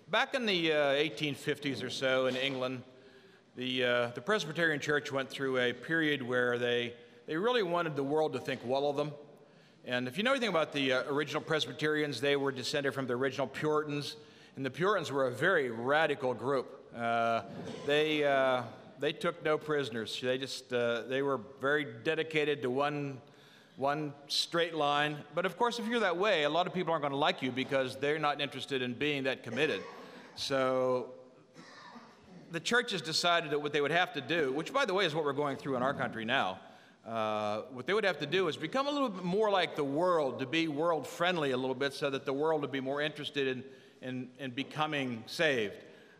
Back in the 1850s or so in England, the Presbyterian Church went through a period where they really wanted the world to think well of them. And if you know anything about the original Presbyterians, they were descended from the original Puritans, and the Puritans were a very radical group. They took no prisoners. They were very dedicated to one straight line. But of course, if you're that way, a lot of people aren't going to like you because they're not interested in being that committed. So the church has decided that what they would have to do, which by the way is what we're going through in our country now, what they would have to do is become a little bit more like the world, to be world friendly a little bit so that the world would be more interested in becoming saved.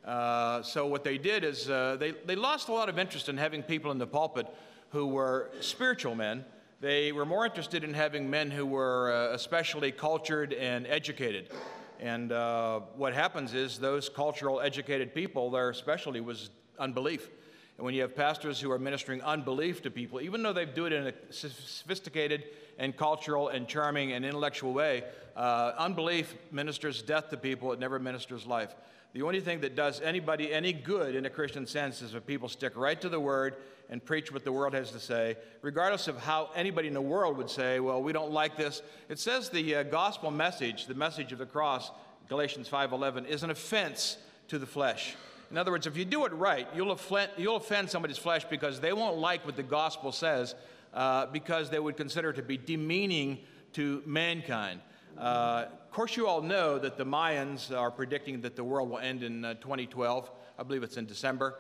So what they did is they lost a lot of interest in having people in the pulpit who were spiritual men. They were more interested in having men who were especially cultured and educated. And what happens is those cultural, educated people, their specialty was unbelief. And when you have pastors who are ministering unbelief to people, even though they do it in a sophisticated and cultural and charming and intellectual way, unbelief ministers death to people. It never ministers life. The only thing that does anybody any good in a Christian sense is if people stick right to the Word and preach what the world has to say, regardless of how anybody in the world would say, well, we don't like this. It says the gospel message, the message of the cross, Galatians 5:11, is an offense to the flesh. In other words, if you do it right, you'll offend somebody's flesh because they won't like what the gospel says because they would consider it to be demeaning to mankind. Of course, you all know that the Mayans are predicting that the world will end in 2012. I believe it's in December,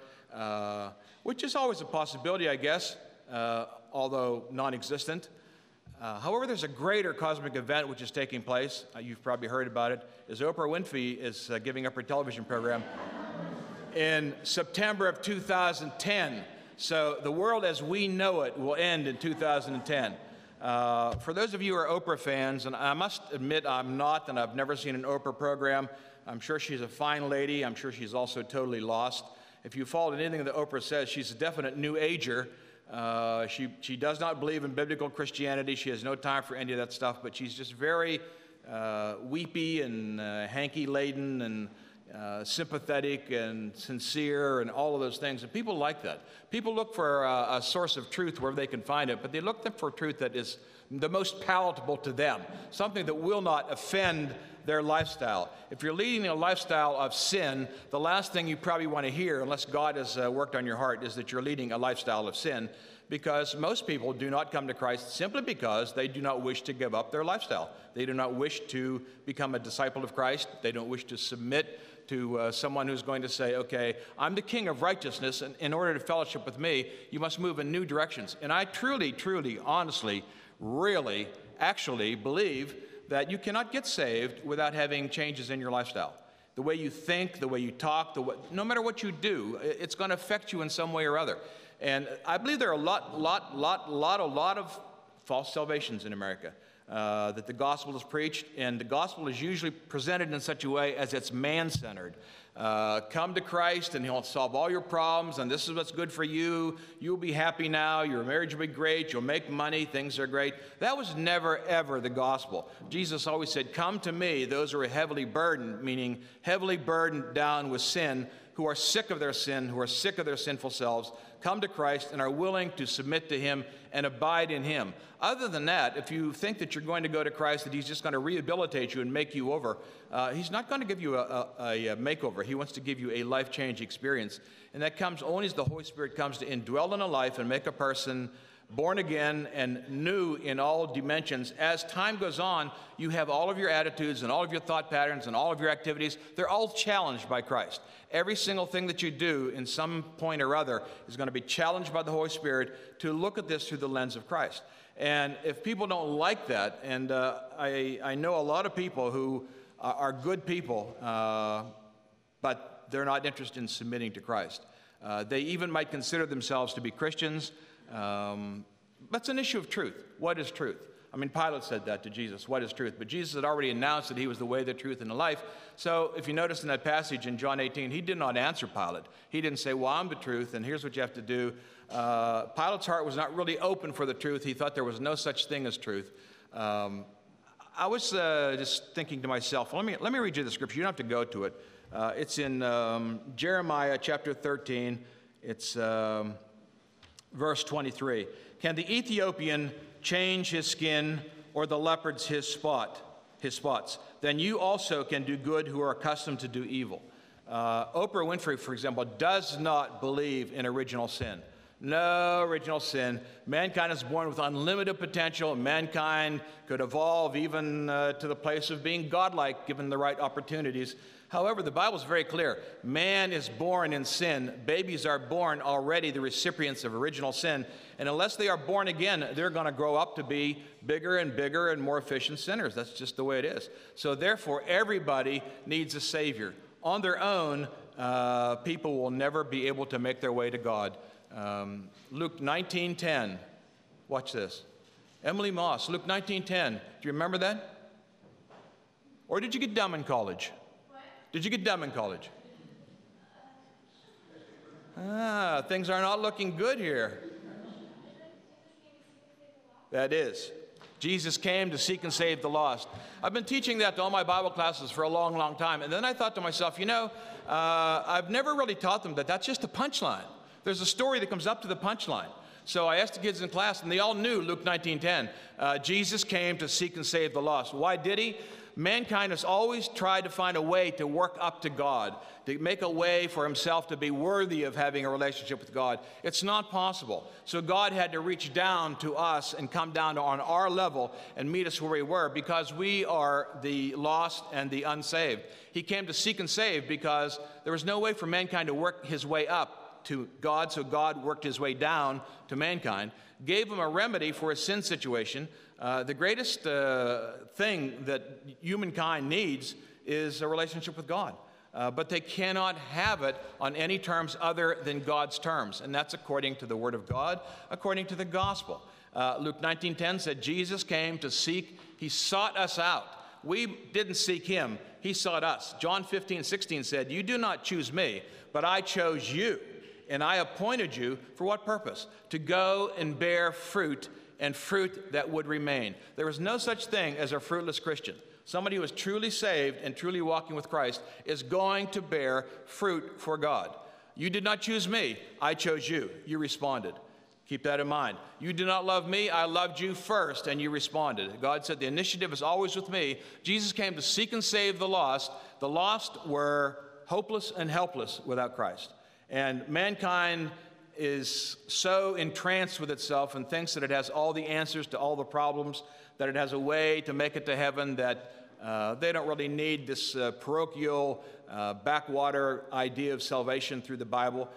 which is always a possibility, I guess, although non-existent. However, there's a greater cosmic event which is taking place. You've probably heard about it. Is Oprah Winfrey is giving up her television program in September of 2010. So the world as we know it will end in 2010. For those of you who are Oprah fans, and I must admit I'm not, and I've never seen an Oprah program. I'm sure she's a fine lady. I'm sure she's also totally lost. If you follow anything that Oprah says, she's a definite New Ager. She does not believe in biblical Christianity. She has no time for any of that stuff, but she's just very weepy and hanky-laden and sympathetic and sincere and all of those things. And people like that. People look for a source of truth wherever they can find it, but they look for truth that is the most palatable to them, something that will not offend their lifestyle. If you're leading a lifestyle of sin, the last thing you probably want to hear, unless God has worked on your heart, is that you're leading a lifestyle of sin, because most people do not come to Christ simply because they do not wish to give up their lifestyle. They do not wish to become a disciple of Christ. They don't wish to submit to someone who's going to say, okay, I'm the king of righteousness, and in order to fellowship with me, you must move in new directions. And I truly, honestly, really, actually believe that you cannot get saved without having changes in your lifestyle. The way you think, the way you talk, no matter what you do, it's going to affect you in some way or other. And I believe there are a lot of false salvations in America. That the gospel is preached, and the gospel is usually presented in such a way as it's man-centered. Come to Christ and he'll solve all your problems, and this is what's good for you. You'll be happy now. Your marriage will be great. You'll make money. Things are great. That was never, ever the gospel. Jesus always said, come to me, those who are heavily burdened, meaning heavily burdened down with sin, who are sick of their sin, who are sick of their sinful selves, come to Christ and are willing to submit to him and abide in him. Other than that, if you think that you're going to go to Christ, that he's just going to rehabilitate you and make you over, he's not going to give you a makeover. He wants to give you a life-changing experience. And that comes only as the Holy Spirit comes to indwell in a life and make a person born again and new in all dimensions. As time goes on, you have all of your attitudes and all of your thought patterns and all of your activities. They're all challenged by Christ. Every single thing that you do in some point or other is going to be challenged by the Holy Spirit to look at this through the lens of Christ. And if people don't like that, and I know a lot of people who are good people, but they're not interested in submitting to Christ. They even might consider themselves to be Christians. That's an issue of truth. What is truth? I mean, Pilate said that to Jesus, what is truth? But Jesus had already announced that he was the way, the truth, and the life. So if you notice in that passage in John 18, he did not answer Pilate. He didn't say, well, I'm the truth, and here's what you have to do. Pilate's heart was not really open for the truth. He thought there was no such thing as truth. I was just thinking to myself, let me read you the scripture. You don't have to go to it. It's in Jeremiah chapter 13. It's verse 23. Can the Ethiopian change his skin, or the leopard's his spots? Then you also can do good who are accustomed to do evil. Oprah Winfrey, for example, does not believe in original sin. No original sin. Mankind is born with unlimited potential. Mankind could evolve even to the place of being godlike given the right opportunities. However, the Bible is very clear. Man is born in sin. Babies are born already the recipients of original sin. And unless they are born again, they're going to grow up to be bigger and more efficient sinners. That's just the way it is. So therefore, everybody needs a Savior. On their own, people will never be able to make their way to God. Luke 19:10. Watch this. Emily Moss, Luke 19:10. Do you remember that? Or did you get dumb in college? What? Did you get dumb in college? Things are not looking good here. That is. Jesus came to seek and save the lost. I've been teaching that to all my Bible classes for a long, long time. And then I thought to myself, I've never really taught them that that's just a punchline. There's a story that comes up to the punchline. So I asked the kids in class, and they all knew Luke 19:10. Jesus came to seek and save the lost. Why did he? Mankind has always tried to find a way to work up to God, to make a way for himself to be worthy of having a relationship with God. It's not possible. So God had to reach down to us and come down on our level and meet us where we were, because we are the lost and the unsaved. He came to seek and save because there was no way for mankind to work his way up to God, so God worked his way down to mankind, gave him a remedy for his sin situation. The greatest thing that humankind needs is a relationship with God. But they cannot have it on any terms other than God's terms. And that's according to the Word of God, according to the gospel. Luke 19:10 said, Jesus came to seek, he sought us out. We didn't seek him, he sought us. John 15:16 said, you do not choose me, but I chose you. And I appointed you for what purpose? To go and bear fruit, and fruit that would remain. There is no such thing as a fruitless Christian. Somebody who is truly saved and truly walking with Christ is going to bear fruit for God. You did not choose me, I chose you. You responded. Keep that in mind. You did not love me, I loved you first, and you responded. God said the initiative is always with me. Jesus came to seek and save the lost. The lost were hopeless and helpless without Christ. And mankind is so entranced with itself and thinks that it has all the answers to all the problems, that it has a way to make it to heaven, that they don't really need this parochial backwater idea of salvation through the Bible.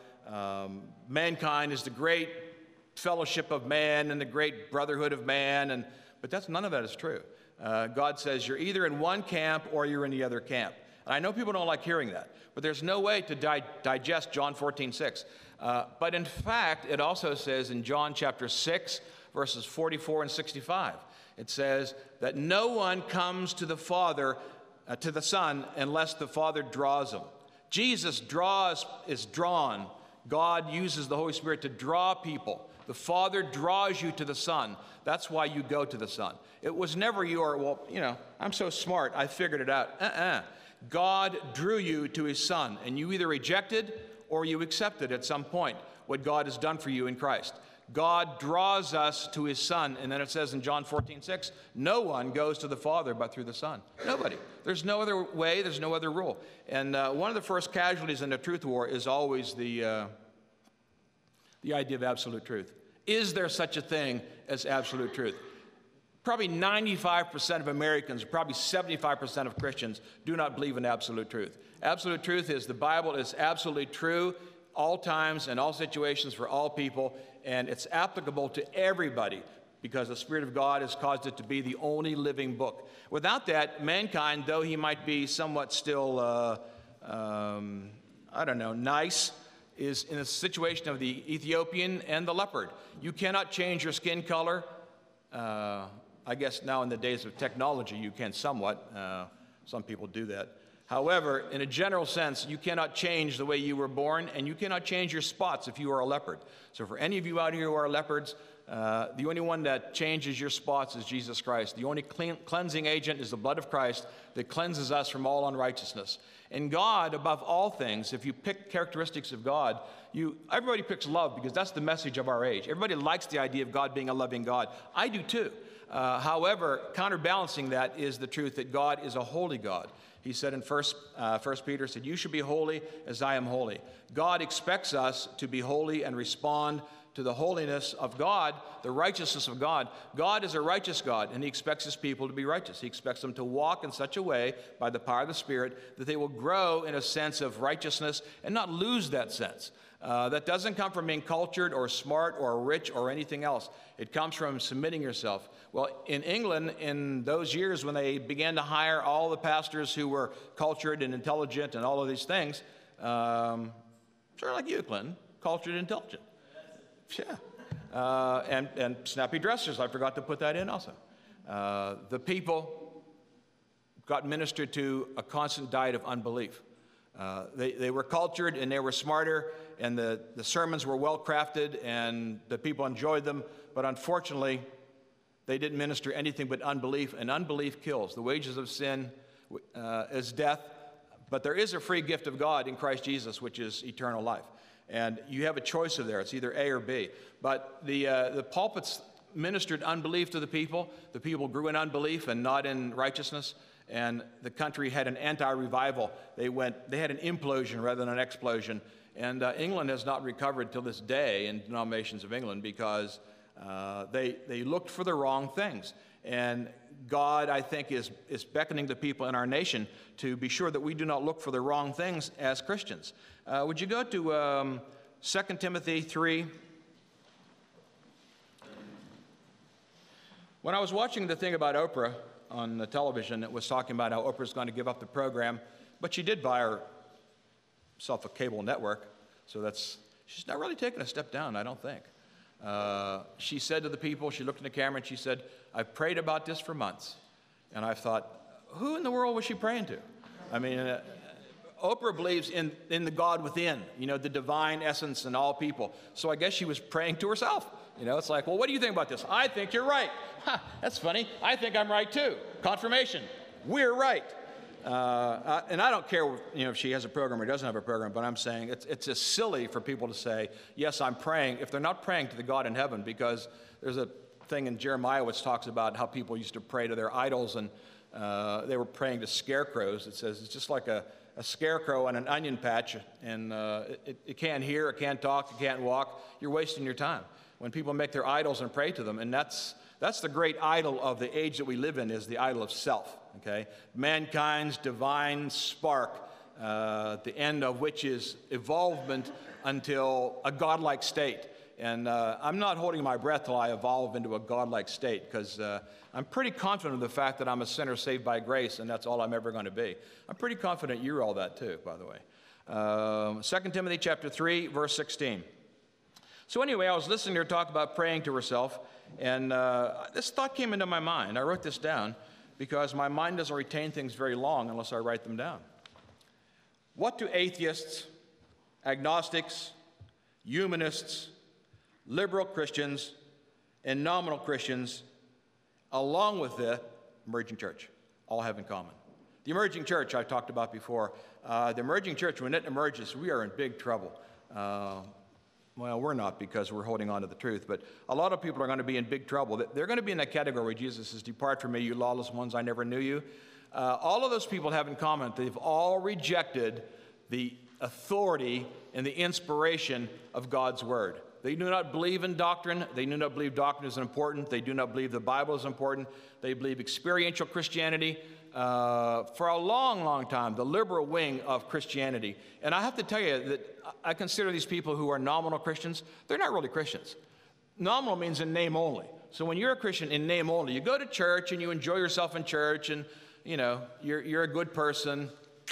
Mankind is the great fellowship of man and the great brotherhood of man, but none of that is true. God says you're either in one camp or you're in the other camp. And I know people don't like hearing that, but there's no way to digest John 14:6. But in fact, it also says in John chapter 6, verses 44 and 65, it says that no one comes to the Father, to the Son, unless the Father draws him. Jesus is drawn. God uses the Holy Spirit to draw people. The Father draws you to the Son. That's why you go to the Son. It was never I'm so smart, I figured it out. God drew you to his Son, and you either rejected or you accepted at some point what God has done for you in Christ. God draws us to his Son, and then it says in John 14:6, no one goes to the Father but through the Son. Nobody. There's no other way, there's no other rule. And one of the first casualties in the truth war is always the idea of absolute truth. Is there such a thing as absolute truth? Probably 95% of Americans, probably 75% of Christians do not believe in absolute truth. Absolute truth is the Bible is absolutely true all times and all situations for all people, and it's applicable to everybody because the Spirit of God has caused it to be the only living book. Without that, mankind, though he might be somewhat still, nice, is in a situation of the Ethiopian and the leopard. You cannot change your skin color. I guess now in the days of technology, you can somewhat. Some people do that. However, in a general sense, you cannot change the way you were born, and you cannot change your spots if you are a leopard. So for any of you out here who are leopards, the only one that changes your spots is Jesus Christ. The only cleansing agent is the blood of Christ that cleanses us from all unrighteousness. And God, above all things, if you pick characteristics of God, everybody picks love because that's the message of our age. Everybody likes the idea of God being a loving God. I do too. However, counterbalancing that is the truth that God is a holy God. He said in First Peter, said, "You should be holy as I am holy." God expects us to be holy and respond to the holiness of God, the righteousness of God. God is a righteous God, and he expects his people to be righteous. He expects them to walk in such a way by the power of the Spirit that they will grow in a sense of righteousness and not lose that sense. That doesn't come from being cultured or smart or rich or anything else. It comes from submitting yourself. Well, in England, in those years when they began to hire all the pastors who were cultured and intelligent and all of these things, sort of like you, Clinton, cultured and intelligent. Yeah. And snappy dressers, I forgot to put that in also. The people got ministered to a constant diet of unbelief. They were cultured and they were smarter, and the sermons were well crafted and the people enjoyed them, but unfortunately they didn't minister anything but unbelief, and unbelief kills. The wages of sin is death, but there is a free gift of God in Christ Jesus, which is eternal life. And you have a choice of there. It's either A or B. But the pulpits ministered unbelief to the people. The people grew in unbelief and not in righteousness. And the country had an anti-revival. They had an implosion rather than an explosion. And England has not recovered till this day in denominations of England because they looked for the wrong things. And God, I think, is beckoning the people in our nation to be sure that we do not look for the wrong things as Christians. Would you go to 2 Timothy 3? When I was watching the thing about Oprah on the television, it was talking about how Oprah's going to give up the program, but she did buy herself a cable network, so she's not really taking a step down, I don't think. She said to the people, she looked in the camera and she said, "I've prayed about this for months." And I thought, who in the world was she praying to? I mean, Oprah believes in the God within, the divine essence in all people. So I guess she was praying to herself. It's like, well, what do you think about this? I think you're right. That's funny. I think I'm right too. Confirmation. We're right. And I don't care, if she has a program or doesn't have a program, but I'm saying it's just silly for people to say, yes, I'm praying, if they're not praying to the God in heaven, because there's a thing in Jeremiah which talks about how people used to pray to their idols, and they were praying to scarecrows. It says it's just like a scarecrow on an onion patch, and it can't hear, it can't talk, it can't walk. You're wasting your time. When people make their idols and pray to them, and that's the great idol of the age that we live in, is the idol of self. Okay, mankind's divine spark, the end of which is evolvement until a godlike state. And I'm not holding my breath till I evolve into a godlike state, because I'm pretty confident of the fact that I'm a sinner saved by grace, and that's all I'm ever going to be. I'm pretty confident you're all that too, by the way. 2 Timothy chapter 3, verse 16. So anyway, I was listening to her talk about praying to herself, and this thought came into my mind. I wrote this down because my mind doesn't retain things very long unless I write them down. What do atheists, agnostics, humanists, liberal Christians, and nominal Christians, along with the emerging church, all have in common? The emerging church I've talked about before. The emerging church, when it emerges, we are in big trouble. Well, we're not, because we're holding on to the truth, but a lot of people are going to be in big trouble. They're going to be in that category where Jesus says, "Depart from me, you lawless ones, I never knew you." All of those people have in common, they've all rejected the authority and the inspiration of God's word. They do not believe in doctrine. They do not believe doctrine is important. They do not believe the Bible is important. They believe experiential Christianity. For a long, long time, the liberal wing of Christianity. And I have to tell you that I consider these people who are nominal Christians, they're not really Christians. Nominal means in name only. So when you're a Christian in name only, you go to church and you enjoy yourself in church, and you're a good person,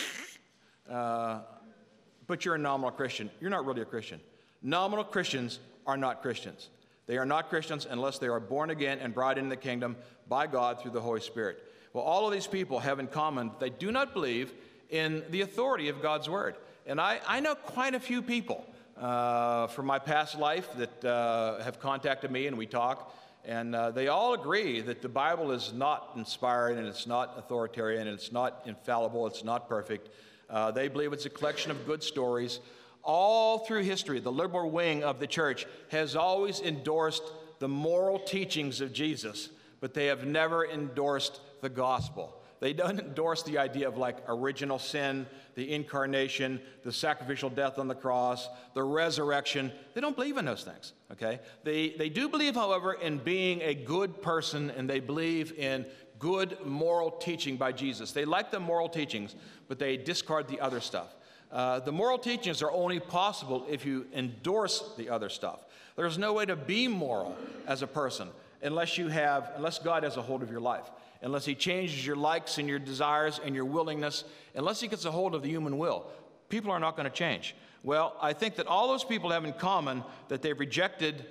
but you're a nominal Christian. You're not really a Christian. Nominal Christians are not Christians. They are not Christians unless they are born again and brought into the kingdom by God through the Holy Spirit. Well, all of these people have in common, they do not believe in the authority of God's Word. And I know quite a few people from my past life that have contacted me, and we talk, and they all agree that the Bible is not inspired, and it's not authoritarian, and it's not infallible, it's not perfect. They believe it's a collection of good stories. All through history, the liberal wing of the church has always endorsed the moral teachings of Jesus, but they have never endorsed the gospel. They don't endorse the idea of like original sin, the incarnation, the sacrificial death on the cross, the resurrection. They don't believe in those things, okay? They do believe, however, in being a good person, and they believe in good moral teaching by Jesus. They like the moral teachings, but they discard the other stuff. The moral teachings are only possible if you endorse the other stuff. There's no way to be moral as a person unless God has a hold of your life, unless he changes your likes and your desires and your willingness, unless he gets a hold of the human will. People are not going to change. Well, I think that all those people have in common that they've rejected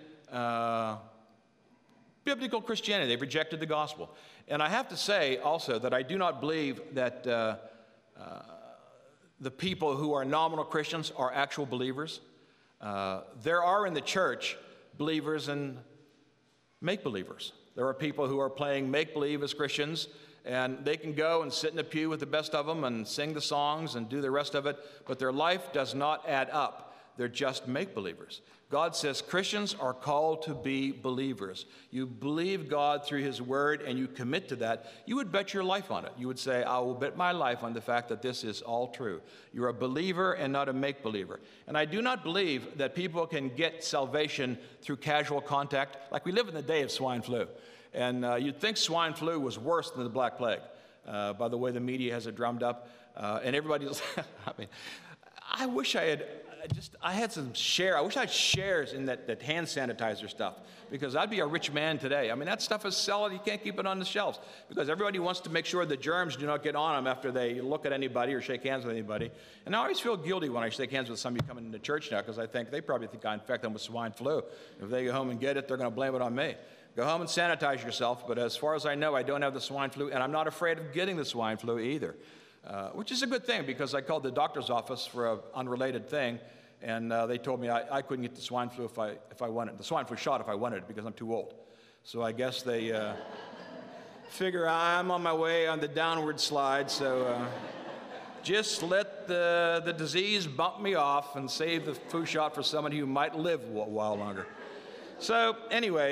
biblical Christianity. They've rejected the gospel. And I have to say also that I do not believe that the people who are nominal Christians are actual believers. There are in the church believers and make-believers. There are people who are playing make-believe as Christians, and they can go and sit in the pew with the best of them and sing the songs and do the rest of it, but their life does not add up. They're just make-believers. God says Christians are called to be believers. You believe God through his word and you commit to that. You would bet your life on it. You would say, I will bet my life on the fact that this is all true. You're a believer and not a make-believer. And I do not believe that people can get salvation through casual contact. Like we live in the day of swine flu. And you'd think swine flu was worse than the Black Plague, by the way the media has it drummed up. And everybody's, I wish I had shares in that hand sanitizer stuff, because I'd be a rich man today. I mean, that stuff is selling. You can't keep it on the shelves because everybody wants to make sure the germs do not get on them after they look at anybody or shake hands with anybody. And I always feel guilty when I shake hands with somebody coming into church now, because I think they probably think I infect them with swine flu. If they go home and get it, they're going to blame it on me. Go home and sanitize yourself. But as far as I know, I don't have the swine flu, and I'm not afraid of getting the swine flu either. Which is a good thing, because I called the doctor's office for an unrelated thing, and they told me I couldn't get the swine flu if I wanted the swine flu shot if I wanted it, because I'm too old. So I guess they figure I'm on my way on the downward slide, so just let the disease bump me off and save the flu shot for somebody who might live a while longer. So anyway,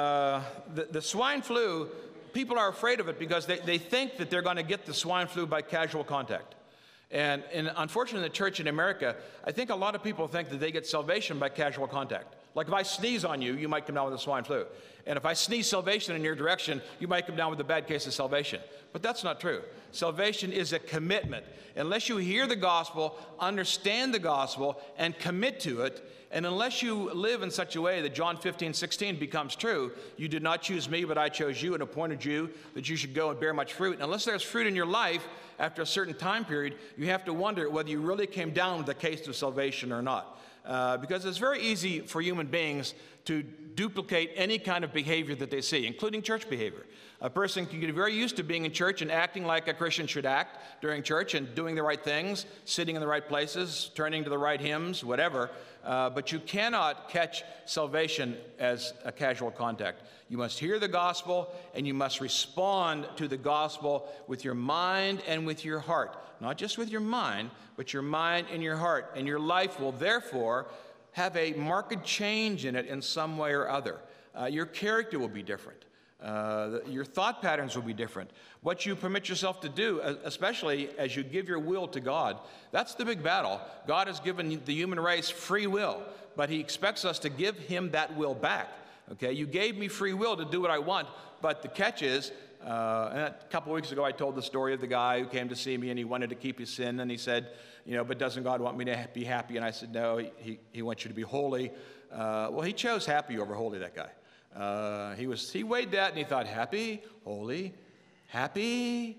the swine flu, people are afraid of it because they think that they're going to get the swine flu by casual contact. And unfortunately, in the church in America, I think a lot of people think that they get salvation by casual contact. Like if I sneeze on you, you might come down with the swine flu. And if I sneeze salvation in your direction, you might come down with a bad case of salvation. But that's not true. Salvation is a commitment. Unless you hear the gospel, understand the gospel, and commit to it, and unless you live in such a way that John 15:16 becomes true, you did not choose me, but I chose you and appointed you that you should go and bear much fruit. And unless there's fruit in your life after a certain time period, you have to wonder whether you really came down with the case of salvation or not. Because it's very easy for human beings to duplicate any kind of behavior that they see, including church behavior. A person can get very used to being in church and acting like a Christian should act during church and doing the right things, sitting in the right places, turning to the right hymns, whatever. But you cannot catch salvation as a casual contact. You must hear the gospel, and you must respond to the gospel with your mind and with your heart. Not just with your mind, but your mind and your heart. And your life will therefore have a marked change in it in some way or other. Your character will be different. Your thought patterns will be different. What you permit yourself to do, especially as you give your will to God, that's the big battle. God has given the human race free will, but he expects us to give him that will back. Okay, you gave me free will to do what I want, but the catch is, and a couple of weeks ago I told the story of the guy who came to see me and he wanted to keep his sin, and he said, but doesn't God want me to be happy? And I said, no, he wants you to be holy. Well, he chose happy over holy, that guy. He weighed that and he thought, happy, holy, happy,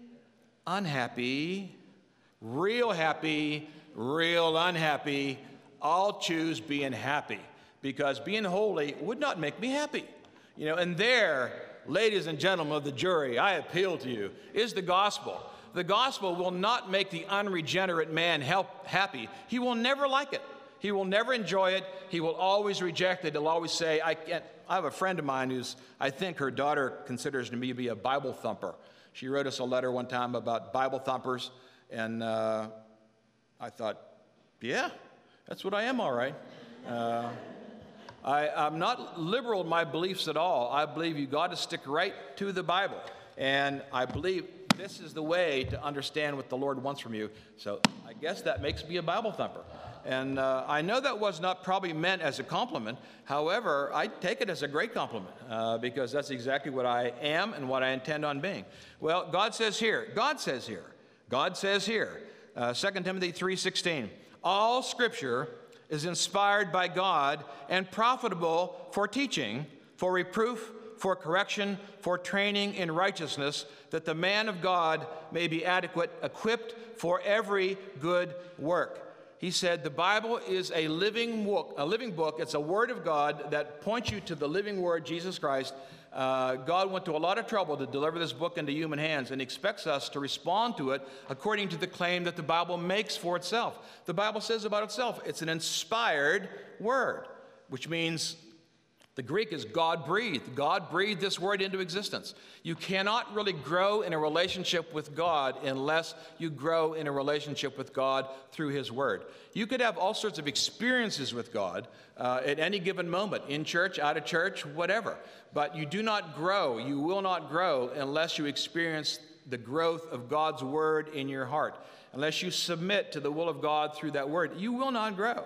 unhappy, real unhappy. I'll choose being happy, because being holy would not make me happy. And there, ladies and gentlemen of the jury, I appeal to you, is the gospel. the gospel will not make the unregenerate man happy. He will never like it. He will never enjoy it. He will always reject it. He'll always say, I have a friend of mine who's, I think her daughter considers me to be a Bible thumper. She wrote us a letter one time about Bible thumpers, and I thought, yeah, that's what I am, all right. I'm not liberal in my beliefs at all. I believe you got to stick right to the Bible, and I believe this is the way to understand what the Lord wants from you. So I guess that makes me a Bible thumper. And I know that was not probably meant as a compliment. However, I take it as a great compliment because that's exactly what I am and what I intend on being. Well, God says here, 2 Timothy 3:16, all Scripture is inspired by God and profitable for teaching, for reproof, for correction, for training in righteousness, that the man of God may be adequate, equipped for every good work. He said the Bible is a living book. It's a word of God that points you to the living word, Jesus Christ. God went to a lot of trouble to deliver this book into human hands and expects us to respond to it according to the claim that the Bible makes for itself. The Bible says about itself, it's an inspired word, which means the Greek is God-breathed. God breathed this word into existence. You cannot really grow in a relationship with God unless you grow in a relationship with God through His word. You could have all sorts of experiences with God at any given moment, in church, out of church, whatever. But you do not grow, you will not grow unless you experience the growth of God's word in your heart. Unless you submit to the will of God through that word, you will not grow.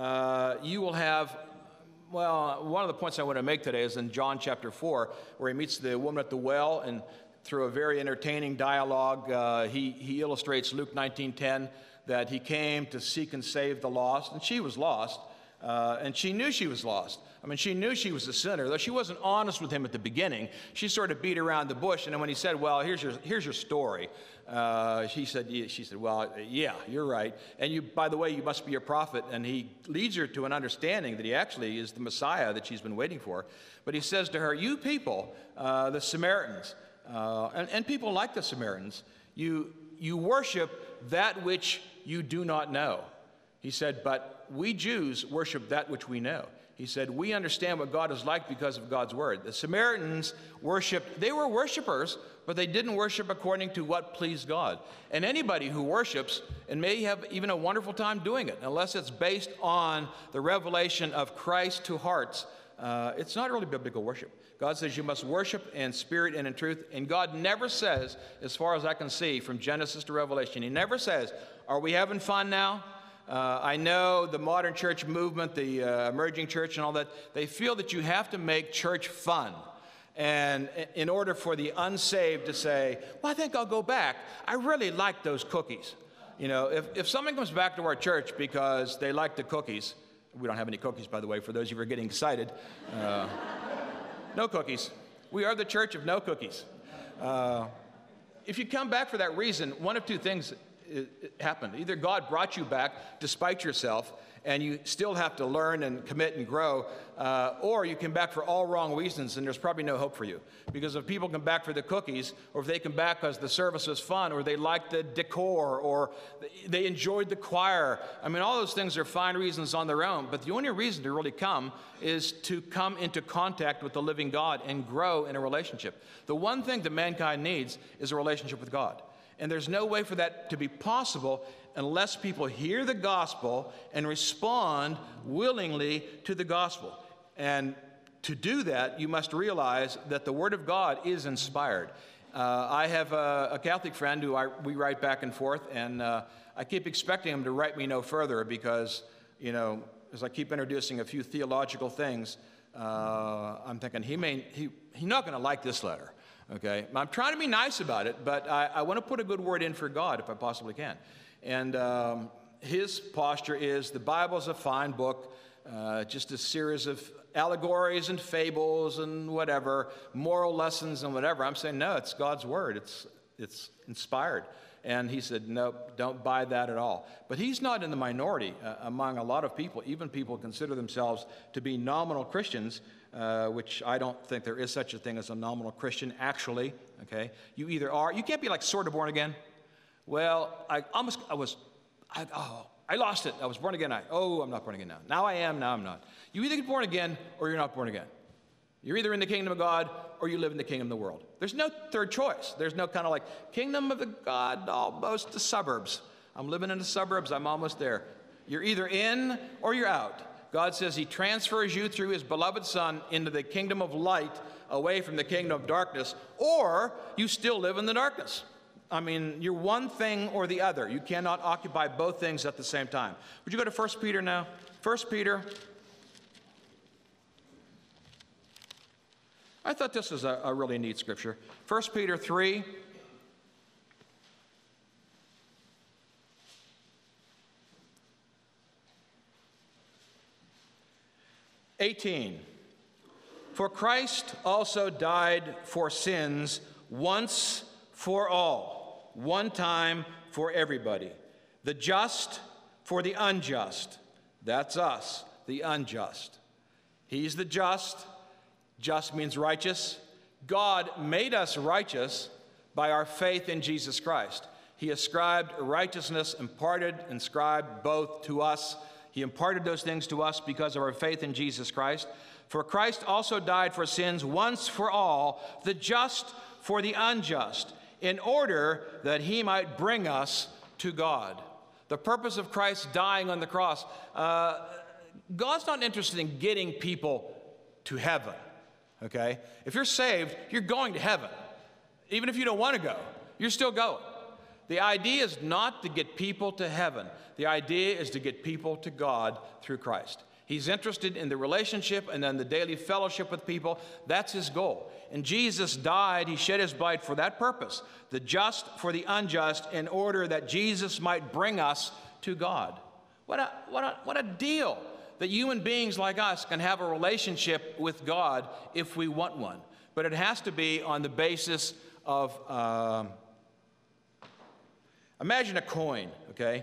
You will have... Well, one of the points I want to make today is in John chapter 4, where he meets the woman at the well, and through a very entertaining dialogue, he illustrates Luke 19:10, that he came to seek and save the lost, and she was lost, and she knew she was lost. I mean, she knew she was a sinner, though she wasn't honest with him at the beginning. She sort of beat around the bush, and then when he said, well, here's your story, she said, well, yeah, you're right. And you, by the way, you must be a prophet. And he leads her to an understanding that he actually is the Messiah that she's been waiting for. But he says to her, you people, the Samaritans, and people like the Samaritans, you worship that which you do not know. He said, but we Jews worship that which we know. He said, we understand what God is like because of God's word. The Samaritans worshiped, they were worshipers, but they didn't worship according to what pleased God. And anybody who worships, and may have even a wonderful time doing it, unless it's based on the revelation of Christ to hearts, it's not really biblical worship. God says you must worship in spirit and in truth. And God never says, as far as I can see from Genesis to Revelation, He never says, are we having fun now? I know the modern church movement, the emerging church and all that, they feel that you have to make church fun. And in order for the unsaved to say, well, I think I'll go back. I really like those cookies. You know, if someone comes back to our church because they like the cookies, we don't have any cookies, by the way, for those of you who are getting excited. No cookies. We are the church of no cookies. If you come back for that reason, one of two things it happened. Either God brought you back despite yourself, and you still have to learn and commit and grow, or you come back for all wrong reasons, and there's probably no hope for you. Because if people come back for the cookies, or if they come back because the service was fun, or they liked the decor, or they enjoyed the choir, I mean, all those things are fine reasons on their own, but the only reason to really come is to come into contact with the living God and grow in a relationship. The one thing that mankind needs is a relationship with God. And there's no way for that to be possible unless people hear the gospel and respond willingly to the gospel. And to do that, you must realize that the Word of God is inspired. I have a Catholic friend who we write back and forth, and I keep expecting him to write me no further because, you know, as I keep introducing a few theological things, I'm thinking he's not going to like this letter. Okay, I'm trying to be nice about it, but I want to put a good word in for God if I possibly can. And his posture is the Bible's a fine book, just a series of allegories and fables and whatever, moral lessons and whatever. I'm saying, no, it's God's word. It's inspired. And he said, no, don't buy that at all. But he's not in the minority among a lot of people. Even people consider themselves to be nominal Christians, which I don't think there is such a thing as a nominal Christian, actually. Okay, you either are, you can't be like sort of born again. Well, I lost it. I was born again. I'm not born again now. Now I am, now I'm not. You either get born again or you're not born again. You're either in the kingdom of God or you live in the kingdom of the world. There's no third choice. There's no kind of like kingdom of the God, almost the suburbs. I'm living in the suburbs. I'm almost there. You're either in or you're out. God says he transfers you through his beloved Son into the kingdom of light, away from the kingdom of darkness, or you still live in the darkness. I mean, you're one thing or the other. You cannot occupy both things at the same time. Would you go to 1 Peter now? 1 Peter. I thought this was a really neat scripture. 1 Peter 3. For Christ also died for sins once for all, one time for everybody. The just for the unjust. That's us, the unjust. He's the just. Just means righteous. God made us righteous by our faith in Jesus Christ. He ascribed righteousness, inscribed both to us. He imparted those things to us because of our faith in Jesus Christ. For Christ also died for sins once for all, the just for the unjust, in order that he might bring us to God. The purpose of Christ dying on the cross, God's not interested in getting people to heaven. Okay? If you're saved, you're going to heaven. Even if you don't want to go, you're still going. The idea is not to get people to heaven. The idea is to get people to God through Christ. He's interested in the relationship and then the daily fellowship with people. That's his goal. And Jesus died, he shed his blood for that purpose, the just for the unjust, in order that Jesus might bring us to God. What a deal that human beings like us can have a relationship with God if we want one. But it has to be on the basis of, imagine a coin, okay?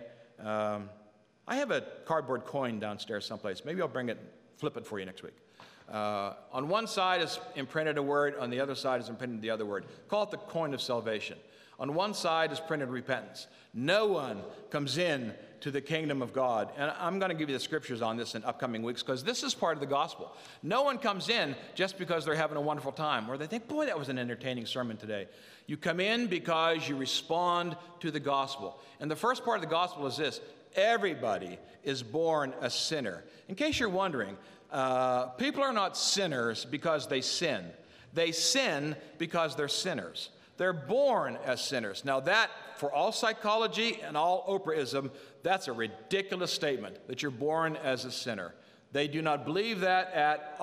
I have a cardboard coin downstairs someplace. Maybe I'll flip it for you next week. On one side is imprinted a word, on the other side is imprinted the other word. Call it the coin of salvation. On one side is printed repentance. No one comes in to the kingdom of God. And I'm going to give you the scriptures on this in upcoming weeks because this is part of the gospel. No one comes in just because they're having a wonderful time or they think, boy, that was an entertaining sermon today. You come in because you respond to the gospel. And the first part of the gospel is this: everybody is born a sinner. In case you're wondering, people are not sinners because they sin. They sin because they're sinners. They're born as sinners. Now that, for all psychology and all Oprahism, that's a ridiculous statement, that you're born as a sinner. They do not believe that at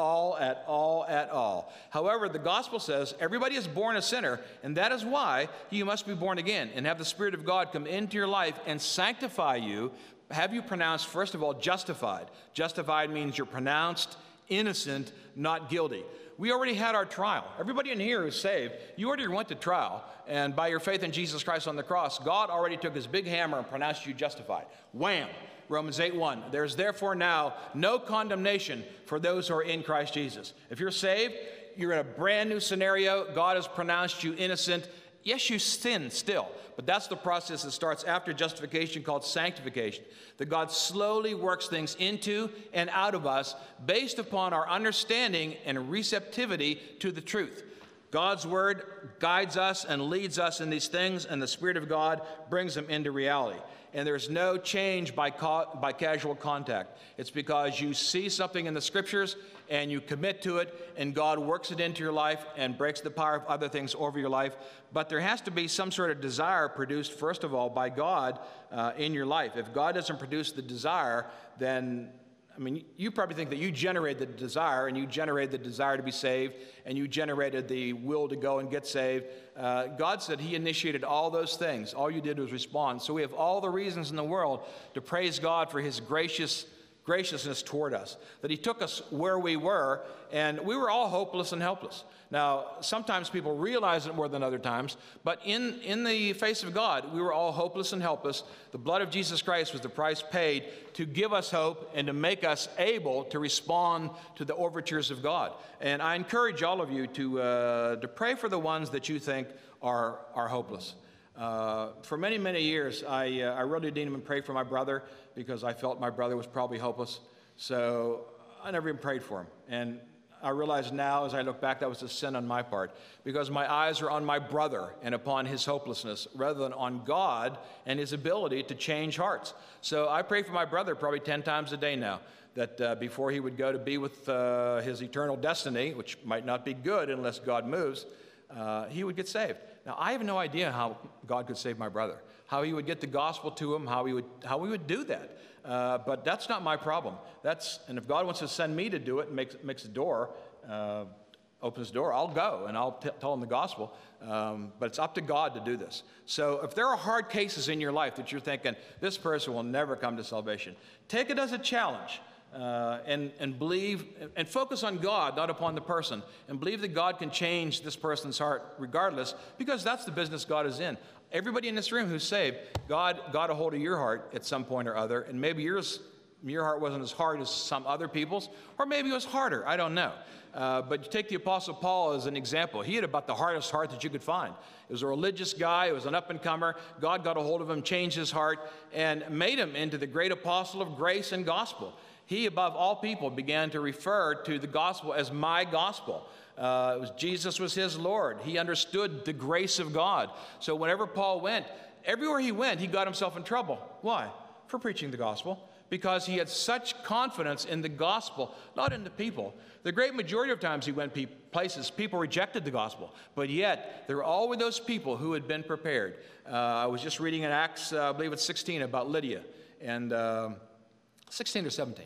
all. However, the gospel says everybody is born a sinner, and that is why you must be born again and have the Spirit of God come into your life and sanctify you, have you pronounced, first of all, justified. Justified means you're pronounced innocent, not guilty. We already had our trial. Everybody in here who's saved, you already went to trial, and by your faith in Jesus Christ on the cross, God already took his big hammer and pronounced you justified. Wham! Romans 8:1. There's therefore now no condemnation for those who are in Christ Jesus. If you're saved, you're in a brand new scenario. God has pronounced you innocent. Yes, you sin still, but that's the process that starts after justification, called sanctification. That God slowly works things into and out of us based upon our understanding and receptivity to the truth. God's word guides us and leads us in these things, and the Spirit of God brings them into reality. And there's no change by casual contact. It's because you see something in the scriptures and you commit to it, and God works it into your life and breaks the power of other things over your life. But there has to be some sort of desire produced, first of all, by God in your life. If God doesn't produce the desire, then, I mean, you probably think that you generated the desire, and you generated the desire to be saved, and you generated the will to go and get saved. God said he initiated all those things. All you did was respond. So we have all the reasons in the world to praise God for his graciousness toward us, that he took us where we were, and we were all hopeless and helpless. Now, sometimes people realize it more than other times, but in the face of God, we were all hopeless and helpless. The blood of Jesus Christ was the price paid to give us hope and to make us able to respond to the overtures of God. And I encourage all of you to pray for the ones that you think are hopeless. For many, many years, I really didn't even pray for my brother because I felt my brother was probably hopeless. So I never even prayed for him. And I realize now, as I look back, that was a sin on my part because my eyes were on my brother and upon his hopelessness rather than on God and his ability to change hearts. So I pray for my brother probably 10 times a day now that before he would go to be with his eternal destiny, which might not be good unless God moves, he would get saved. Now, I have no idea how God could save my brother, how he would get the gospel to him, how we would do that. But that's not my problem. And if God wants to send me to do it and makes a door, opens the door, I'll go and I'll tell him the gospel. But it's up to God to do this. So if there are hard cases in your life that you're thinking, this person will never come to salvation, take it as a challenge. And believe and focus on God, not upon the person, and believe that God can change this person's heart regardless, because that's the business God is in. Everybody in this room who's saved, God got a hold of your heart at some point or other, and maybe your heart wasn't as hard as some other people's, or maybe it was harder. I don't know. But you take the Apostle Paul as an example. He had about the hardest heart that you could find. He was a religious guy. He was an up-and-comer. God got a hold of him, changed his heart, and made him into the great apostle of grace and gospel. He, above all people, began to refer to the gospel as my gospel. Jesus was his Lord. He understood the grace of God. So whenever Paul went, everywhere he went, he got himself in trouble. Why? For preaching the gospel. Because he had such confidence in the gospel, not in the people. The great majority of times he went places, people rejected the gospel. But yet, there were always those people who had been prepared. I was just reading in Acts, I believe it's 16, about Lydia. And 16 or 17.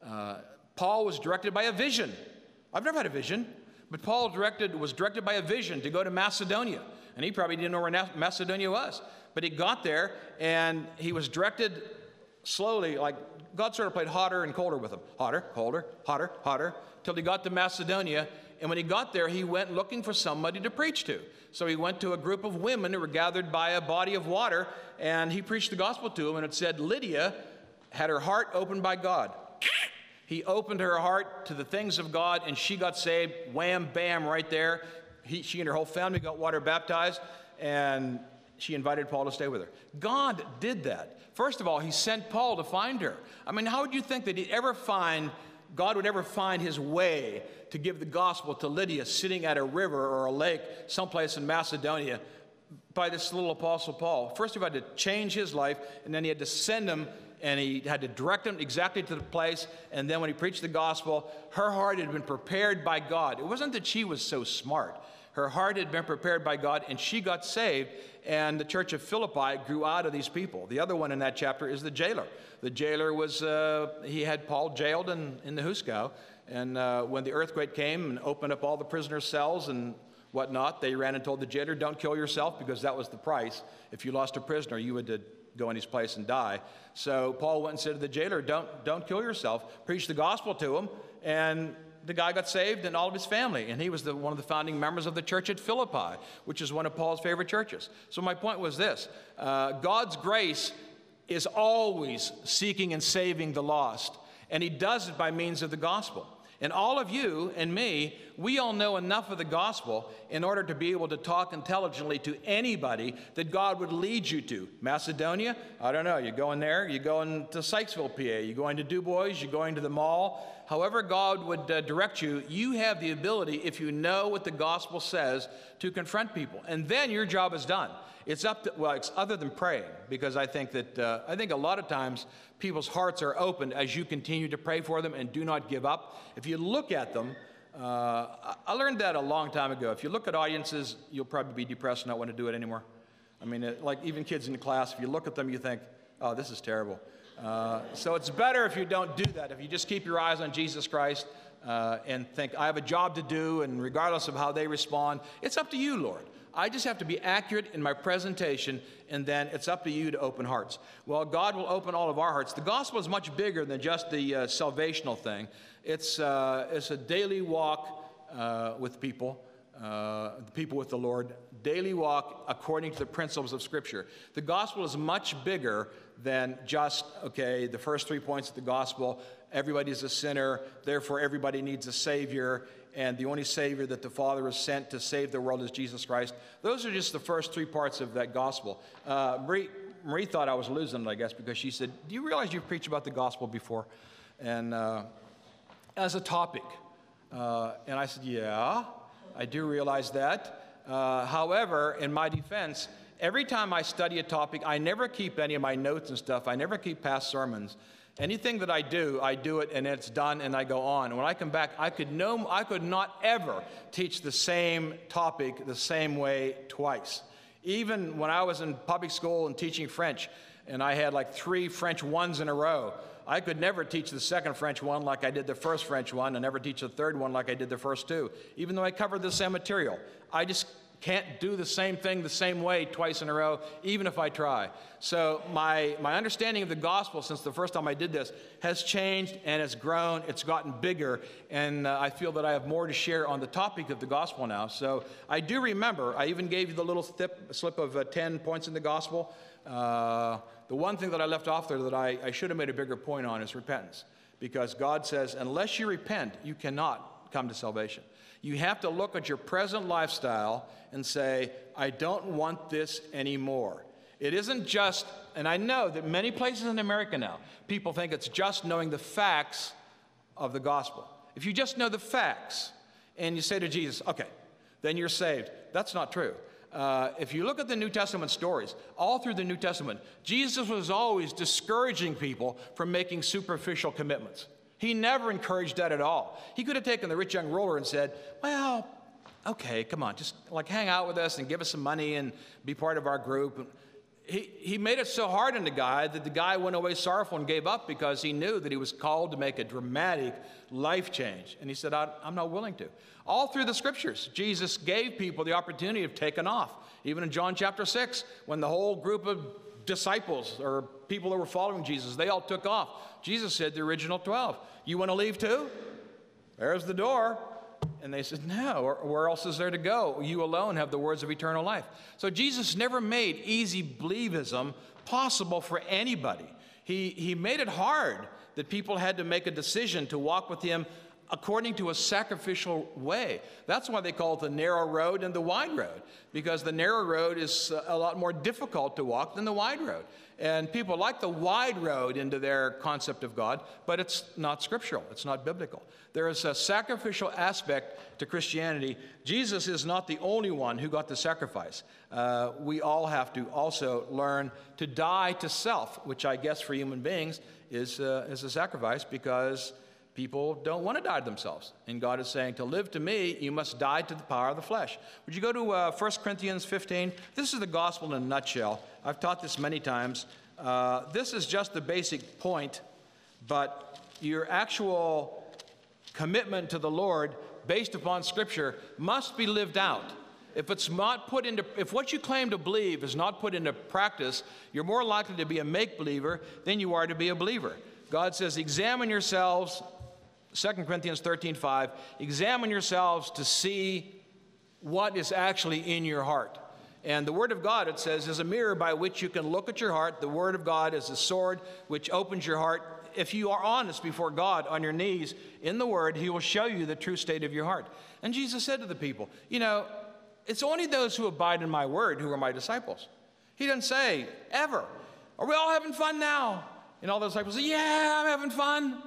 Paul was directed by a vision. I've never had a vision, but Paul was directed by a vision to go to Macedonia. And he probably didn't know where Macedonia was. But he got there, and he was directed slowly, like God sort of played hotter and colder with him. Hotter, colder, hotter, hotter, till he got to Macedonia. And when he got there, he went looking for somebody to preach to. So he went to a group of women who were gathered by a body of water, and he preached the gospel to them, and it said Lydia had her heart opened by God. He opened her heart to the things of God, and she got saved. Wham, bam, right there. She and her whole family got water baptized, and she invited Paul to stay with her. God did that. First of all, he sent Paul to find her. I mean, how would you think that God would ever find his way to give the gospel to Lydia sitting at a river or a lake someplace in Macedonia by this little apostle Paul? First of all, he had to change his life, and then he had to send him, and he had to direct him exactly to the place. And then when he preached the gospel, her heart had been prepared by God. It wasn't that she was so smart. Her heart had been prepared by God, and she got saved, and the church of Philippi grew out of these people. The other one in that chapter is the jailer. The jailer he had Paul jailed in the Huskow, and when the earthquake came and opened up all the prisoners' cells and whatnot, they ran and told the jailer, don't kill yourself, because that was the price. If you lost a prisoner, you had go in his place and die. So Paul went and said to the jailer, don't kill yourself. Preach the gospel to him, and the guy got saved and all of his family. And he was one of the founding members of the church at Philippi, which is one of Paul's favorite churches. So my point was this. God's grace is always seeking and saving the lost, and he does it by means of the gospel. And all of you and me, we all know enough of the gospel in order to be able to talk intelligently to anybody that God would lead you to. Macedonia? I don't know. You're going there. You're going to Sykesville, PA. You're going to Du Bois. You're going to the mall. However God would direct you, you have the ability, if you know what the gospel says, to confront people. And then your job is done. It's up to, well, it's other than praying, because I think a lot of times people's hearts are opened as you continue to pray for them and do not give up. If you look at them, I learned that a long time ago. If you look at audiences, you'll probably be depressed and not want to do it anymore. I mean, like even kids in class, if you look at them, you think, oh, this is terrible. So it's better if you don't do that. If you just keep your eyes on Jesus Christ and think, I have a job to do, and regardless of how they respond, it's up to you, Lord. I just have to be accurate in my presentation, and then it's up to you to open hearts. Well, God will open all of our hearts. The gospel is much bigger than just the salvational thing. It's a daily walk with people. the people with the Lord, daily walk according to the principles of Scripture. The gospel is much bigger than just, okay, the first 3 points of the gospel. Everybody's a sinner, therefore everybody needs a Savior, and the only Savior that the Father has sent to save the world is Jesus Christ. Those are just the first 3 parts of that gospel. Marie thought I was losing it, I guess, because she said, do you realize you've preached about the gospel before? And as a topic. And I said, yeah, I do realize that. However, in my defense, every time I study a topic, I never keep any of my notes and stuff. I never keep past sermons. Anything that I do it, and it's done, and I go on. And when I come back, I could not ever teach the same topic the same way twice. Even when I was in public school and teaching French, and I had like 3 French 1s in a row, I could never teach the second French one like I did the first French one, and never teach the third one like I did the first 2, even though I covered the same material. I just can't do the same thing the same way twice in a row, even if I try. So my understanding of the gospel since the first time I did this has changed, and it's grown, it's gotten bigger, and I feel that I have more to share on the topic of the gospel now. So I do remember, I even gave you the little slip of 10 points in the gospel. The one thing that I left off there that I should have made a bigger point on is repentance. Because God says, unless you repent, you cannot come to salvation. You have to look at your present lifestyle and say, I don't want this anymore. It isn't just, and I know that many places in America now, people think it's just knowing the facts of the gospel. If you just know the facts and you say to Jesus, okay, then you're saved. That's not true. If you look at the New Testament stories, all through the New Testament, Jesus was always discouraging people from making superficial commitments. He never encouraged that at all. He could have taken the rich young ruler and said, well, okay, come on, just like hang out with us and give us some money and be part of our group. He made it so hard on the guy that the guy went away sorrowful and gave up because he knew that he was called to make a dramatic life change. And he said, I'm not willing to. All through the scriptures, Jesus gave people the opportunity of taking off. Even in John chapter 6, when the whole group of disciples or people that were following Jesus, they all took off. Jesus said, the original 12, you want to leave too? There's the door. And they said, no, where else is there to go? You alone have the words of eternal life. So Jesus never made easy believism possible for anybody. He made it hard that people had to make a decision to walk with him according to a sacrificial way. That's why they call it the narrow road and the wide road, because the narrow road is a lot more difficult to walk than the wide road. And people like the wide road into their concept of God, but it's not scriptural. It's not biblical. There is a sacrificial aspect to Christianity. Jesus is not the only one who got the sacrifice. We all have to also learn to die to self, which I guess for human beings is a sacrifice, because people don't want to die to themselves. And God is saying, to live to me, you must die to the power of the flesh. Would you go to 1 Corinthians 15? This is the gospel in a nutshell. I've taught this many times. This is just the basic point, but your actual commitment to the Lord based upon Scripture must be lived out. If what you claim to believe is not put into practice, you're more likely to be a make-believer than you are to be a believer. God says, examine yourselves, 2 Corinthians 13:5, examine yourselves to see what is actually in your heart. And the Word of God, it says, is a mirror by which you can look at your heart. The Word of God is a sword which opens your heart. If you are honest before God on your knees in the Word, He will show you the true state of your heart. And Jesus said to the people, it's only those who abide in my Word who are my disciples. He didn't say, ever, are we all having fun now? And all the disciples said, yeah, I'm having fun.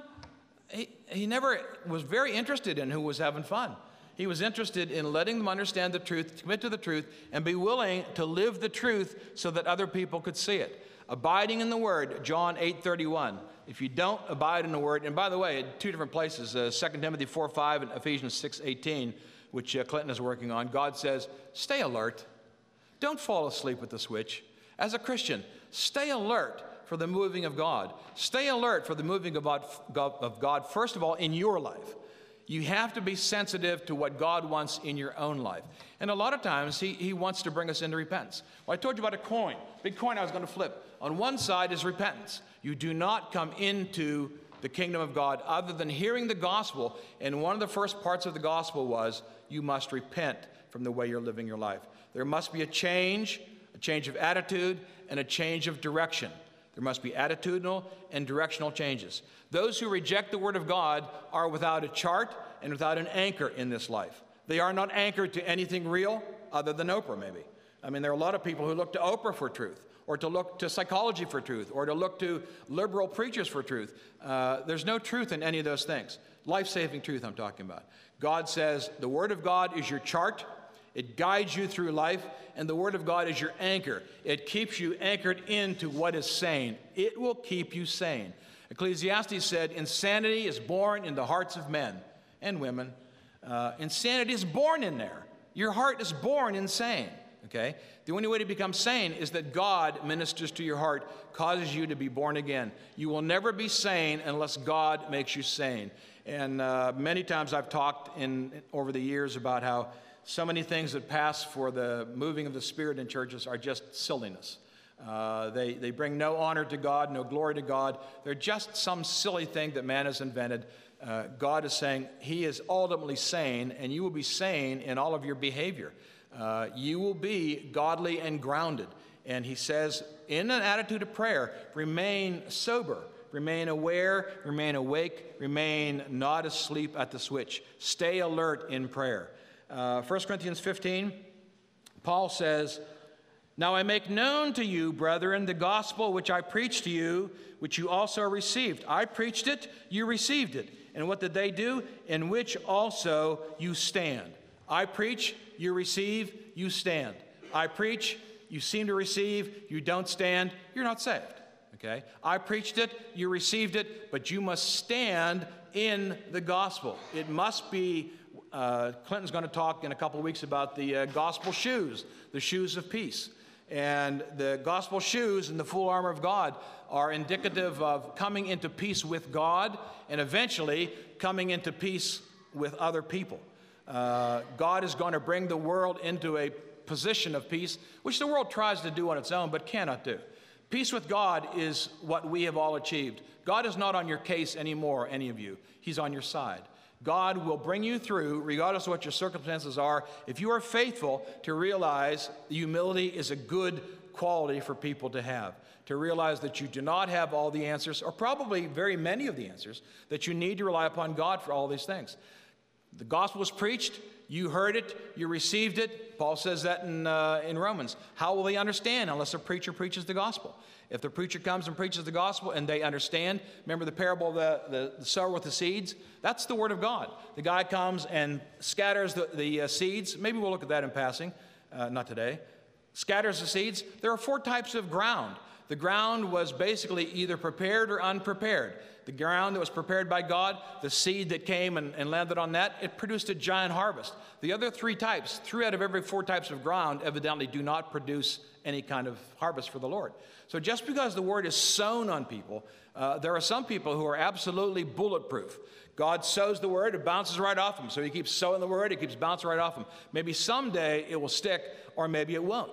He never was very interested in who was having fun. He was interested in letting them understand the truth, commit to the truth, and be willing to live the truth so that other people could see it. Abiding in the Word, John 8:31. If you don't abide in the Word, and by the way, in 2 different places, 2 Timothy 4:5 and Ephesians 6:18, which Clinton is working on, God says, stay alert. Don't fall asleep at the switch. As a Christian, stay alert for the moving of God. Stay alert for the moving of God, first of all, in your life. You have to be sensitive to what God wants in your own life. And a lot of times, He wants to bring us into repentance. Well, I told you about a coin. Big coin I was going to flip. On one side is repentance. You do not come into the kingdom of God other than hearing the gospel. And one of the first parts of the gospel was, you must repent from the way you're living your life. There must be a change of attitude, and a change of direction. There must be attitudinal and directional changes. Those who reject the Word of God are without a chart and without an anchor in this life. They are not anchored to anything real other than Oprah, maybe. I mean, there are a lot of people who look to Oprah for truth, or to look to psychology for truth, or to look to liberal preachers for truth. There's no truth in any of those things. Life-saving truth I'm talking about. God says the Word of God is your chart. It guides you through life, and the Word of God is your anchor. It keeps you anchored into what is sane. It will keep you sane. Ecclesiastes said, insanity is born in the hearts of men and women. Insanity is born in there. Your heart is born insane, okay? The only way to become sane is that God ministers to your heart, causes you to be born again. You will never be sane unless God makes you sane. And many times I've talked over the years about how so many things that pass for the moving of the Spirit in churches are just silliness. They bring no honor to God, no glory to God. They're just some silly thing that man has invented. God is saying he is ultimately sane, and you will be sane in all of your behavior. You will be godly and grounded. And he says, in an attitude of prayer, remain sober, remain aware, remain awake, remain not asleep at the switch. Stay alert in prayer. 1 Corinthians 15, Paul says, now I make known to you, brethren, the gospel which I preached to you, which you also received. I preached it, you received it. And what did they do? In which also you stand. I preach, you receive, you stand. I preach, you seem to receive, you don't stand, you're not saved. Okay? I preached it, you received it, but you must stand in the gospel. It must be Clinton's going to talk in a couple of weeks about the gospel shoes, the shoes of peace. And the gospel shoes and the full armor of God are indicative of coming into peace with God and eventually coming into peace with other people. God is going to bring the world into a position of peace, which the world tries to do on its own but cannot do. Peace with God is what we have all achieved. God is not on your case anymore, any of you. He's on your side. God will bring you through, regardless of what your circumstances are, if you are faithful to realize humility is a good quality for people to have, to realize that you do not have all the answers, or probably very many of the answers, that you need to rely upon God for all these things. The gospel was preached, you heard it, you received it. Paul says that in Romans. How will they understand unless a preacher preaches the gospel? If the preacher comes and preaches the gospel and they understand, remember the parable of the sower with the seeds? That's the word of God. The guy comes and scatters the seeds. Maybe we'll look at that in passing, not today. Scatters the seeds. There are 4 types of ground. The ground was basically either prepared or unprepared. The ground that was prepared by God, the seed that came and landed on that, it produced a giant harvest. The other 3 types, 3 out of every 4 types of ground, evidently do not produce any kind of harvest for the Lord. So just because the word is sown on people, there are some people who are absolutely bulletproof. God sows the word, it bounces right off them. So he keeps sowing the word, it keeps bouncing right off them. Maybe someday it will stick, or maybe it won't.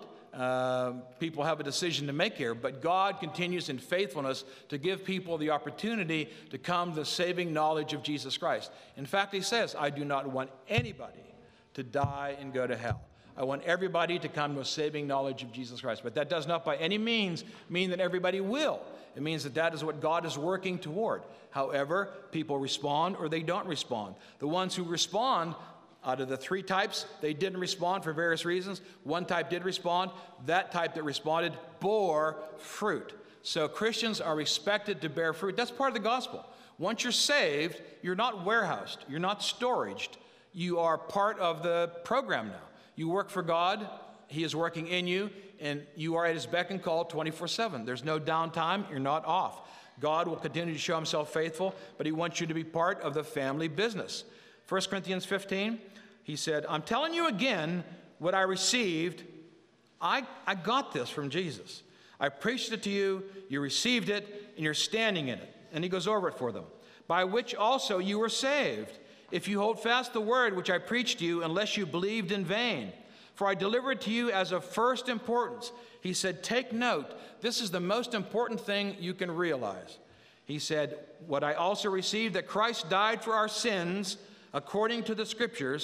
People have a decision to make here, but God continues in faithfulness to give people the opportunity to come to the saving knowledge of Jesus Christ. In fact, he says, I do not want anybody to die and go to hell. I want everybody to come to a saving knowledge of Jesus Christ. But that does not by any means mean that everybody will. It means that that is what God is working toward. However, people respond or they don't respond. The ones who respond, out of the 3 types, they didn't respond for various reasons. 1 type did respond. That type that responded bore fruit. So Christians are expected to bear fruit. That's part of the gospel. Once you're saved, you're not warehoused. You're not storaged. You are part of the program now. You work for God. He is working in you, and you are at his beck and call 24/7. There's no downtime. You're not off. God will continue to show himself faithful, but he wants you to be part of the family business. 1 Corinthians 15, he said, I'm telling you again what I received. I got this from Jesus. I preached it to you, you received it, and you're standing in it. And he goes over it for them. By which also you were saved, if you hold fast the word which I preached to you, unless you believed in vain. For I delivered to you as of first importance. He said, take note, this is the most important thing you can realize. He said, what I also received, that Christ died for our sins according to the Scriptures,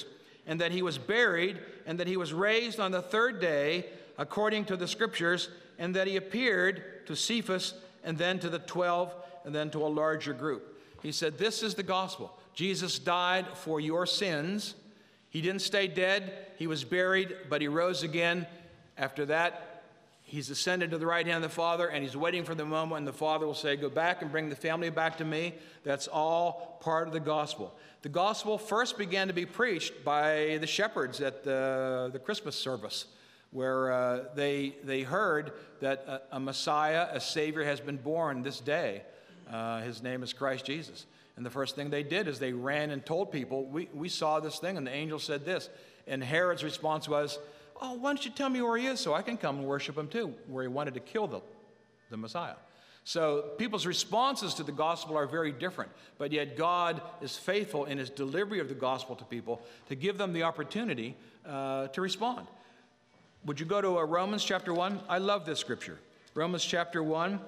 and that he was buried, and that he was raised on the third day, according to the Scriptures, and that he appeared to Cephas, and then to the 12, and then to a larger group. He said, this is the gospel. Jesus died for your sins. He didn't stay dead. He was buried, but he rose again. After that, he's ascended to the right hand of the Father, and he's waiting for the moment when the Father will say, go back and bring the family back to me. That's all part of the gospel. The gospel first began to be preached by the shepherds at the Christmas service, where they heard that a Messiah, a Savior, has been born this day. His name is Christ Jesus. And the first thing they did is they ran and told people, we saw this thing, and the angel said this. And Herod's response was, oh, why don't you tell me where he is so I can come and worship him too, where he wanted to kill the Messiah. So people's responses to the gospel are very different, but yet God is faithful in his delivery of the gospel to people to give them the opportunity to respond. Would you go to Romans chapter 1? I love this scripture. Romans chapter 1,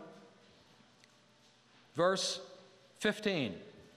verse 15.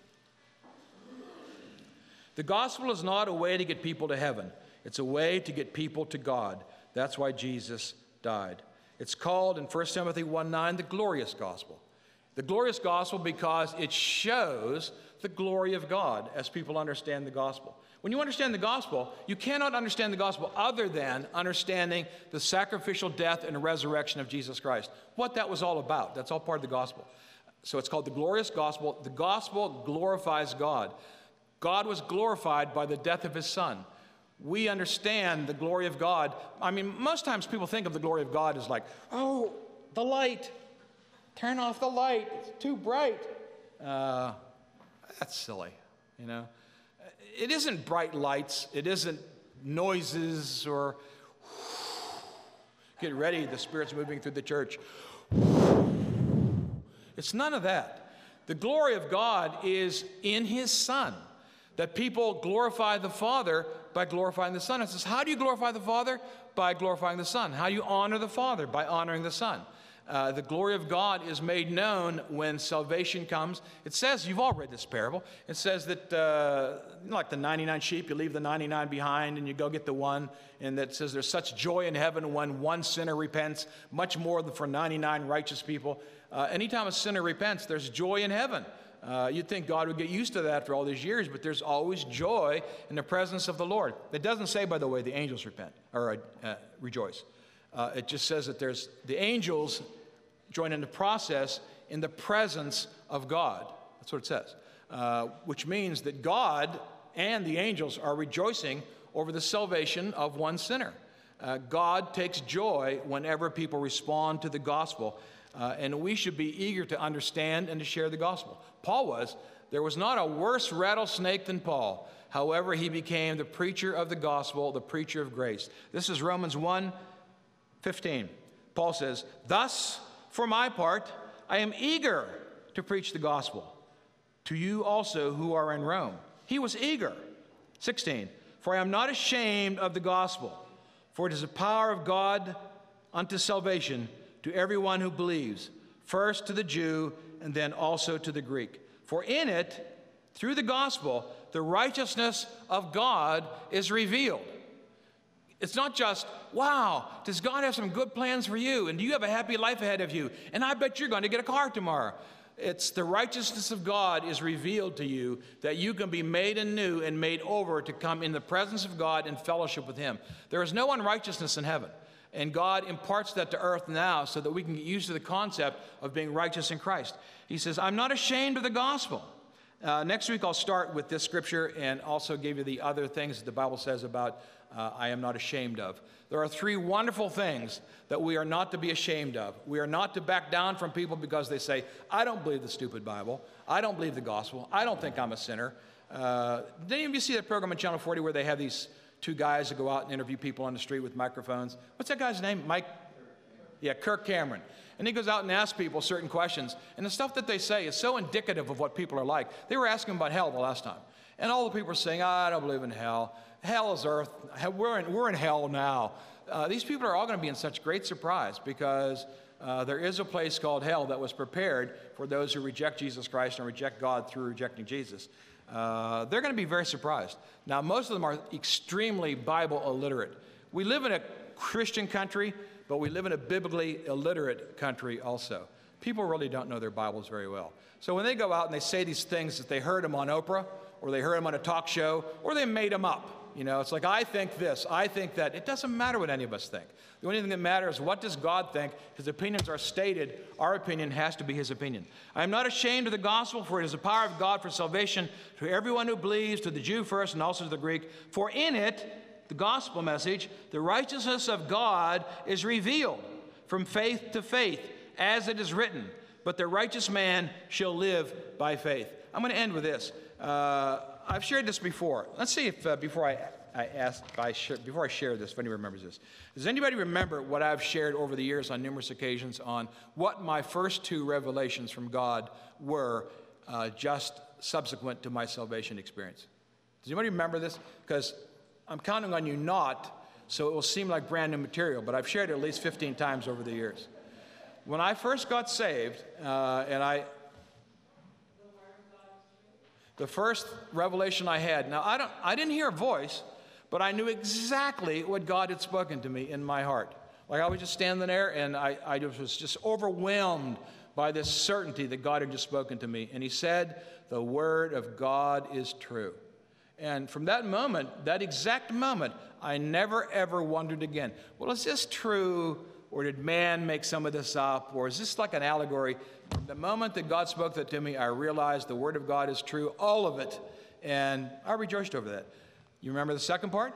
The gospel is not a way to get people to heaven. It's a way to get people to God. That's why Jesus died. It's called in 1 Timothy 1:9 the glorious gospel. The glorious gospel because it shows the glory of God as people understand the gospel. When you understand the gospel, you cannot understand the gospel other than understanding the sacrificial death and resurrection of Jesus Christ. What that was all about. That's all part of the gospel. So it's called the glorious gospel. The gospel glorifies God. God was glorified by the death of his Son. We understand the glory of God. I mean, most times people think of the glory of God as like, oh, the light. Turn off the light. It's too bright. That's silly, you know. It isn't bright lights. It isn't noises or get ready, the Spirit's moving through the church. It's none of that. The glory of God is in his Son. That people glorify the Father by glorifying the Son. It says, how do you glorify the Father? By glorifying the Son. How do you honor the Father? By honoring the Son. The glory of God is made known when salvation comes. It says, you've all read this parable, it says that, like the 99 sheep, you leave the 99 behind and you go get the one. And that says there's such joy in heaven when one sinner repents, much more than for 99 righteous people. Anytime a sinner repents, there's joy in heaven. You'd think God would get used to that for all these years, but there's always joy in the presence of the Lord. It doesn't say, by the way, the angels repent or rejoice. It just says that there's the angels join in the process in the presence of God. That's what it says, which means that God and the angels are rejoicing over the salvation of one sinner. God takes joy whenever people respond to the gospel. And we should be eager to understand and to share the gospel. Paul was. There was not a worse rattlesnake than Paul. However, he became the preacher of the gospel, the preacher of grace. This is Romans 1:15. Paul says, thus, for my part, I am eager to preach the gospel to you also who are in Rome. He was eager. 16, for I am not ashamed of the gospel, for it is the power of God unto salvation to everyone who believes, first to the Jew and then also to the Greek. For in it, through the gospel, the righteousness of God is revealed. It's not just, wow, does God have some good plans for you? And do you have a happy life ahead of you? And I bet you're going to get a car tomorrow. It's the righteousness of God is revealed to you that you can be made anew and made over to come in the presence of God and fellowship with him. There is no unrighteousness in heaven. And God imparts that to earth now so that we can get used to the concept of being righteous in Christ. He says, I'm not ashamed of the gospel. Next week I'll start with this scripture and also give you the other things that the Bible says about I am not ashamed of. There are three wonderful things that we are not to be ashamed of. We are not to back down from people because they say, I don't believe the stupid Bible. I don't believe the gospel. I don't think I'm a sinner. Did any of you see that program on Channel 40 where they have these two guys that go out and interview people on the street with microphones? What's that guy's name? Mike? Yeah, Kirk Cameron. And he goes out and asks people certain questions. And the stuff that they say is so indicative of what people are like. They were asking about hell the last time. And all the people were saying, I don't believe in hell. Hell is earth. We're in hell now. These people are all going to be in such great surprise because there is a place called hell that was prepared for those who reject Jesus Christ and reject God through rejecting Jesus. They're going to be very surprised. Now, most of them are extremely Bible illiterate. We live in a Christian country, but we live in a biblically illiterate country also. People really don't know their Bibles very well. So when they go out and they say these things that they heard them on Oprah, or they heard them on a talk show, or they made them up. You know, it's like, I think this, I think that. It doesn't matter what any of us think. The only thing that matters is what does God think. His opinions are stated. Our opinion has to be his opinion. I am not ashamed of the gospel, for it is the power of God for salvation to everyone who believes, to the Jew first and also to the Greek. For in it, the gospel message, the righteousness of God is revealed from faith to faith, as it is written, but the righteous man shall live by faith. I'm going to end with this. I've shared this before. Let's see if before I share this, if anybody remembers this. Does anybody remember what I've shared over the years on numerous occasions on what my first two revelations from God were just subsequent to my salvation experience? Does anybody remember this? Because I'm counting on you not, so it will seem like brand new material, but I've shared it at least 15 times over the years. When I first got saved, the first revelation I had, now I didn't hear a voice, but I knew exactly what God had spoken to me in my heart. Like I was just standing there and I was just overwhelmed by this certainty that God had just spoken to me. And he said, the word of God is true. And from that moment, that exact moment, I never ever wondered again, well, is this true? Or did man make some of this up? Or is this like an allegory? The moment that God spoke that to me, I realized the word of God is true, all of it. And I rejoiced over that. You remember the second part?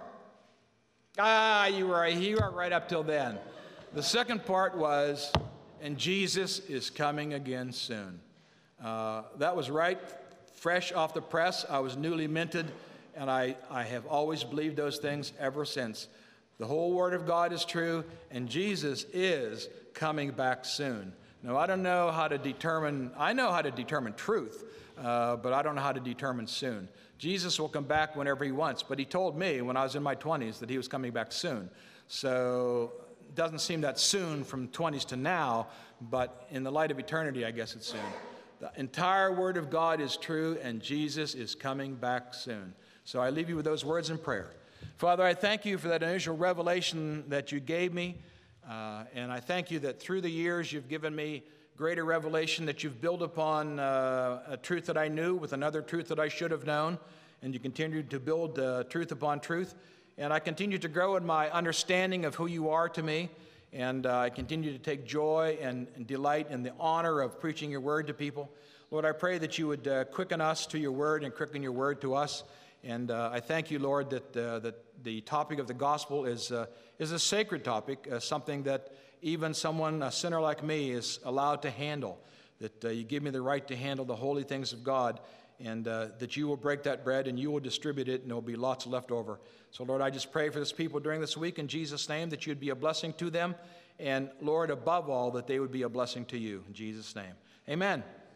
You were right up till then. The second part was, and Jesus is coming again soon. That was right, fresh off the press. I was newly minted, and I have always believed those things ever since. The whole word of God is true, and Jesus is coming back soon. Now, I don't know how to determine, I know how to determine truth, but I don't know how to determine soon. Jesus will come back whenever he wants, but he told me when I was in my 20s that he was coming back soon. So it doesn't seem that soon from 20s to now, but in the light of eternity, I guess it's soon. The entire word of God is true, and Jesus is coming back soon. So I leave you with those words in prayer. Father, I thank you for that initial revelation that you gave me, and I thank you that through the years you've given me greater revelation, that you've built upon a truth that I knew with another truth that I should have known, and you continue to build truth upon truth. And I continue to grow in my understanding of who you are to me, and I continue to take joy and delight in the honor of preaching your word to people. Lord, I pray that you would quicken us to your word and quicken your word to us. And I thank you, Lord, that the topic of the gospel is a sacred topic, something that even someone, a sinner like me, is allowed to handle, that you give me the right to handle the holy things of God, and that you will break that bread and you will distribute it, and there will be lots left over. So, Lord, I just pray for this people during this week in Jesus' name, that you'd be a blessing to them, and, Lord, above all, that they would be a blessing to you. In Jesus' name, amen.